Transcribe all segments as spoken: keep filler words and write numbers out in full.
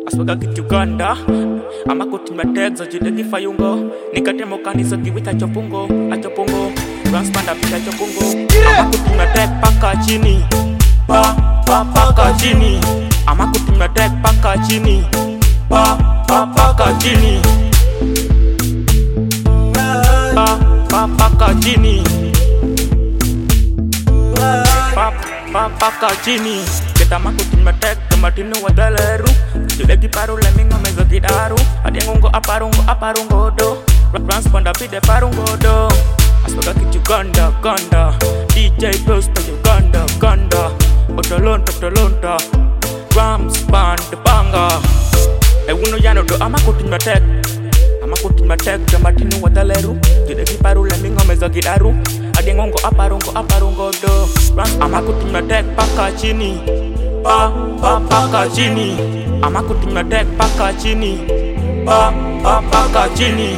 Aswaga kitu Uganda ama kutimba tegza jidegi fayungo nikatemo kanisa kiwita chopungo achopungo transpanda pita chopungo ama kutimba teg paka chini pa pa paka chini ama kutimba teg paka chini pa pa paka chini pa pa paka chini pa pa paka chini kita makutimba teg kamatinu wadaleru Judegi paru lemingo mezo gidaru Adiengungo aparungo aparungo do Transpanda pide parungo do Aswaga kitu Uganda, Uganda D J Plus pa Uganda, Uganda Otolonta, otolonta Drums, band, banga Ewuno yano do ama kutimba tek Ama kutimba tek Jamatinu wadaleru Judegi paru lemingo mezo gidaru Adiengungo aparungo aparungo do Ama kutimba tek paka chini Pa, pa, paka chini ama kutimba teg paka chini pa, pa, paka chini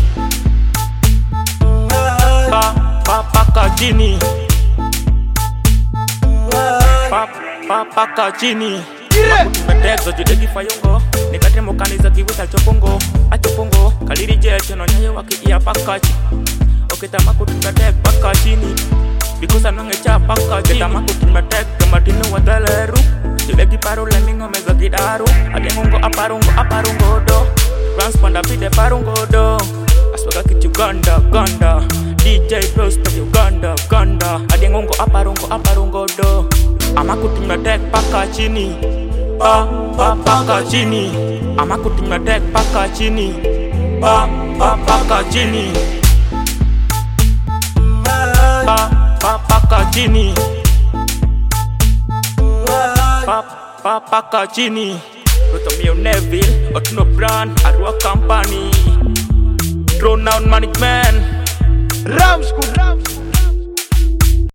pa, pa, paka chini pa, pa, paka chini Makutimba teg zo judegi fayungo nikatemo kanisa kiwita chopungo achopungo kaliri jeche no nyayo waki iya paka chini okita makutimba teg paka chini Because anange cha paka chini Kita makutimba teg kamatinu wadaleru Judegi paru lemingo mezo gidaru Adiengungo aparungo aparungo do Transpanda pide parungo do Aswaga kitu Uganda, Uganda D J Plus pa Uganda, Uganda Adiengungo aparungo aparungo do Ama kutimba teg paka chini Pa, pa, paka chini Ama kutimba teg paka chini Pa, pa, paka chini Pa, pa, paka chini Pa, pa, paka chini Rotomio Neville, Otuno Brand, Arua Company Throne Down Management Ramsku